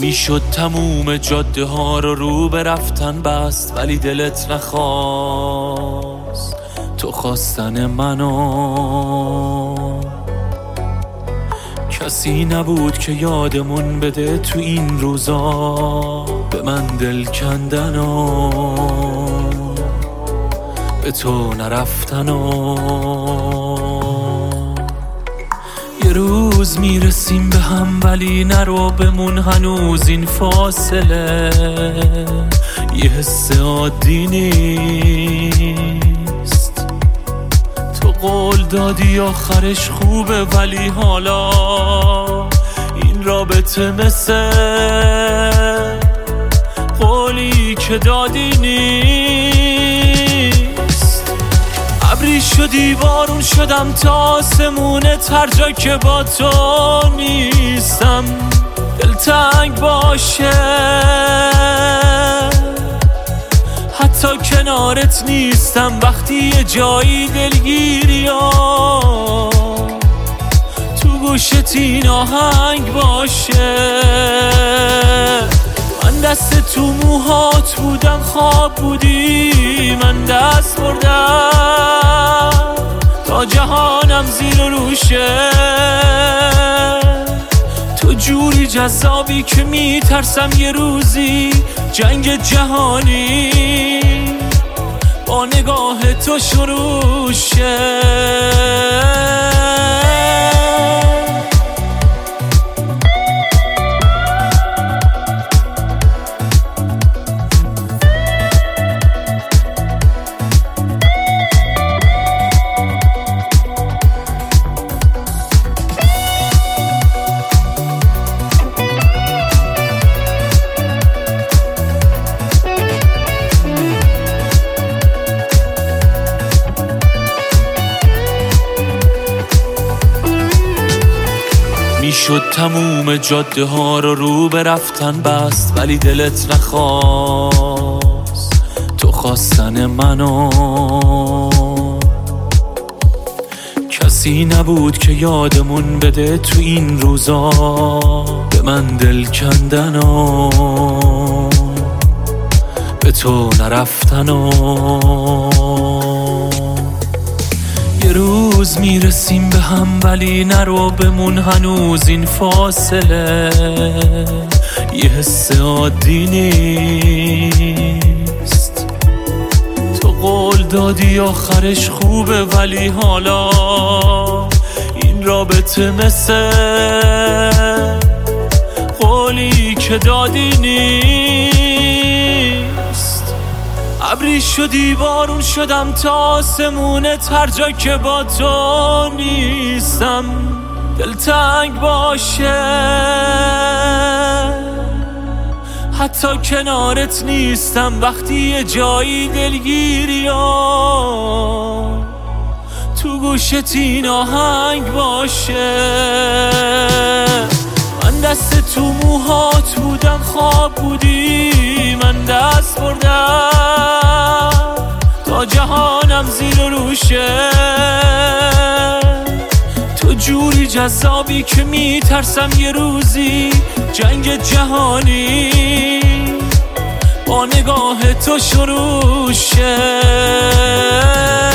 میشد تموم جاده ها رو به رفتن بست، ولی دلت نخواست تو خواستن منو. کسی نبود که یادمون بده تو این روزا به من دل کندنو، به تو نرفتنو. یه روز میرسیم به هم ولی نرو بمون هنوز این فاصله، یه حس عادی نیست. تو قول دادی آخرش خوبه ولی حالا این رابطه مثل قولی که دادی نیست. ابری شدی بارون شدم تا آسمونت هر جا که با تو نیستم دلتنگ باشه، حتی کنارت نیستم وقتی یه جایی دلگیری ها تو گوشت این آهنگ باشه. من دست تو موهات بودم خواب بودی، من دست بردم تا جهانم زیر و روشه. تو جوری جذابی که میترسم یه روزی جنگ جهانی با نگاه تو شروع شه. میشد تموم جاده ها رو به رفتن بست، ولی دلت نخواست تو خواستن منو. کسی نبود که یادمون بده تو این روزا به من دل کندنو، به تو نرفتنو. یه روز میرسیم به هم ولی نرو بمون هنوز این فاصله، یه حس عادی نیست. تو قول دادی آخرش خوبه ولی حالا این رابطه مثل قولی که دادی نیست. ابری شدی بارون شدم تا آسمونت هر جا که با تو نیستم دلتنگ باشه، حتی کنارت نیستم وقتی یه جایی دلگیری ها تو گوشت این آهنگ باشه. من دست تو موهات بودم خواب بودی، من دست بردم تا جهانم زیر و روشه. تو جوری جذابی که میترسم یه روزی جنگ جهانی با نگاه تو شروع شه.